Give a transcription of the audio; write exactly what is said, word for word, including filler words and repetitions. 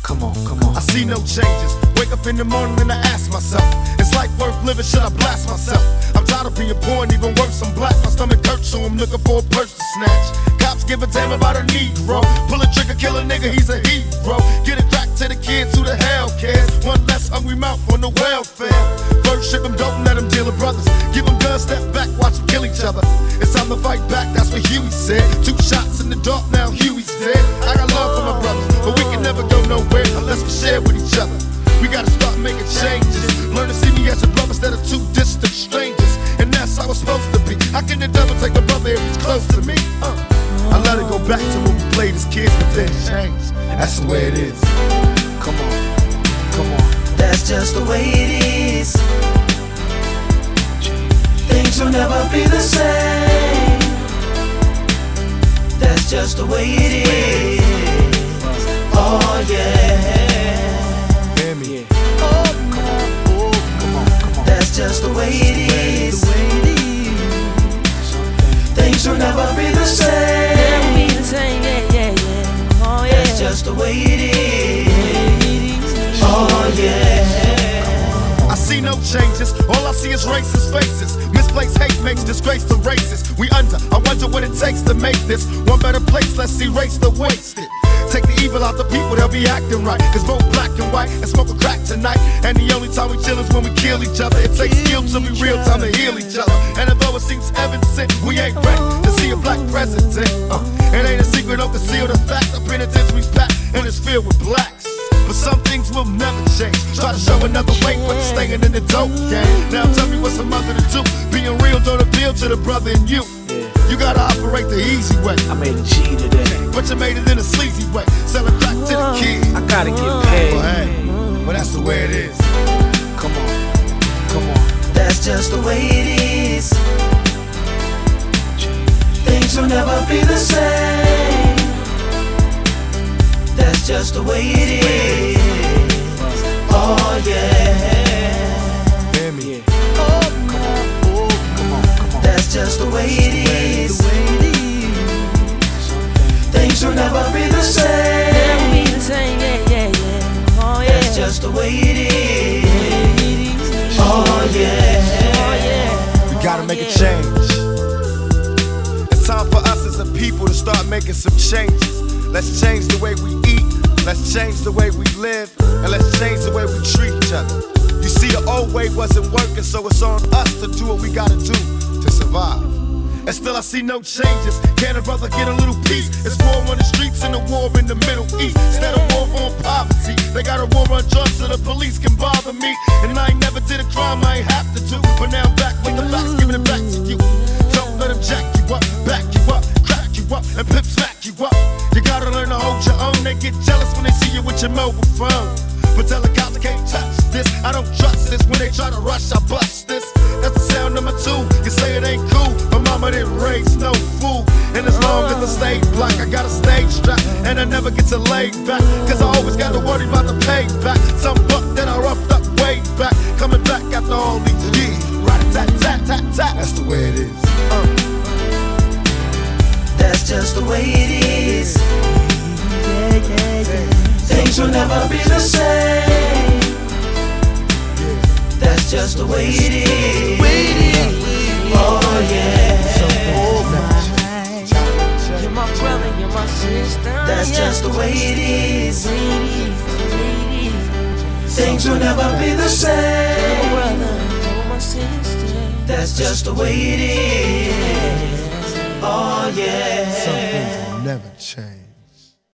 Come on, come on. I see no changes. Wake up in the morning and I ask myself, is life worth living? Should I blast myself? I'm tired of being poor and even worse, I'm black. My stomach hurts, so I'm looking for a purse to snatch. Cops give a damn about a Negro. Pull a trigger, kill a nigga, he's a hero. Get it back to the kids who the hell cares. One less hungry mouth on the welfare. First ship them, don't let them deal with brothers. Give them guns, step back, watch them kill each other. It's time to fight back, that's what Huey said. Two shots in the dark, now Huey's dead. I got love for my brothers, but we can never go nowhere unless we share with each other. We gotta start making changes. Learn to see me as a brother instead of two distant strangers. And that's how it's supposed to be. How can the devil take a brother if he's close to me? Uh, I let it go back to when we played as kids, but then changed. That's the way it is. Come on, come on. That's just the way it is. Things will never be the same. That's just the way it is. Oh yeah. Hear me. Oh, come on, oh, come on, come on. That's just the way it is. Things will never be the same. Never be the same, yeah, yeah, yeah. Oh yeah. That's just the way it is. Oh yeah. I see no changes, all I see is racist faces. Misplaced hate makes disgrace to races. We under, I wonder what it takes to make this one better place. Let's erase the wasted. Take the evil out the people, they'll be acting right. Cause both black and white and smoke a crack tonight. And the only time we chill is when we kill each other. It takes skill to be real time to heal each other. And although it seems evident, we ain't ready to see a black president. uh, It ain't a secret, don't conceal the fact. The penitentiary's packed and it's filled with blacks. But some things will never change. Try to show another way, but staying in the dope game. Now tell me what's a mother to do. Being real don't appeal to the brother in you. You gotta operate the easy way. I made a G today. But you made it in a sleazy way. Selling crack to the kids. I gotta get paid. Well, hey, well that's the way it is. Come on, come on. That's just the way it is. Things will never be the same. That's just the way it is. Oh yeah. Hear me. Oh, come on, oh, come on, come on. That's just the way it is. Things will never be the same. Never be the same, yeah, yeah, yeah. Oh yeah. That's just the way it is. Oh yeah. Oh yeah. We gotta make a change. It's time for us as a people to start making some changes. Let's change the way we eat, let's change the way we live, and let's change the way we treat each other. You see, the old way wasn't working, so it's on us to do what we gotta do to survive. And still I see no changes. Can a brother get a little peace? It's war on the streets and a war in the Middle East. Instead of war on poverty, they got a war on drugs so the police can bother me. And I ain't never did a crime I ain't have to do, but now I'm back with the facts, giving it back to you. Don't let them jack you up, back you up, crack you up, and pimp smack you up. You gotta learn to hold your own. They get jealous when they see you with your mobile phone. But tell the cops I can't touch this. I don't trust this. When they try to rush, I bust this. That's the sound number two. You say it ain't cool, but mama didn't raise no fool. And as long as I stay black, I got a stage strap, and I never get to lay back. Cause I always got to worry about the payback. Some buck that I roughed up way back, coming back after all these years. Right tat tat tat tat. That's the way it is. Uh. That's just the way it is. Things will never be the same. That's just the way it is. Oh yeah. You're my brother, you're my sister. That's just the way it is. Things will never be the same. That's just the way it is. Oh yeah. Some things will never change.